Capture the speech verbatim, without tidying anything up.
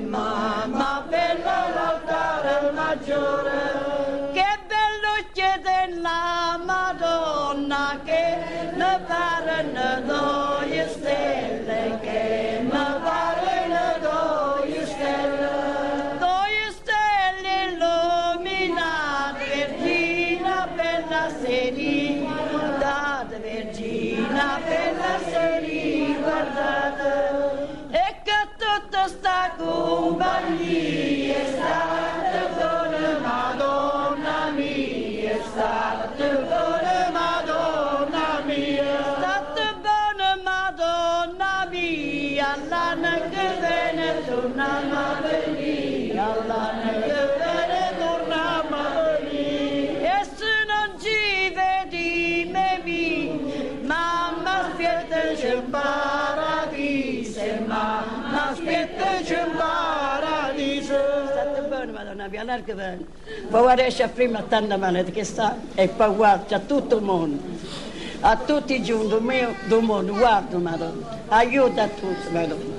mamma bella l'altare maggiore. Che bello chiede la Madonna che ne parano due stelle, che ne parano due stelle, due stelle illuminate, Vergina bella seri, guardate Vergina bella seri, guardate, e che tutta sta compagnia è stata con Madonna mia, è stata con Madonna mia, è stata buona Madonna mia, l'anno che viene torniamo a venire, l'anno che viene torniamo a venire, e se non ci vedi me vi, mamma aspettaci in paradiso, mamma aspettaci in paradiso. È stata buona Madonna mia, larga bene, poi riesce a prima tanta manetta che sta, e poi guarda a tutto il mondo, a tutti i giorni del mondo, guarda Madonna, aiuta a tutti Madonna.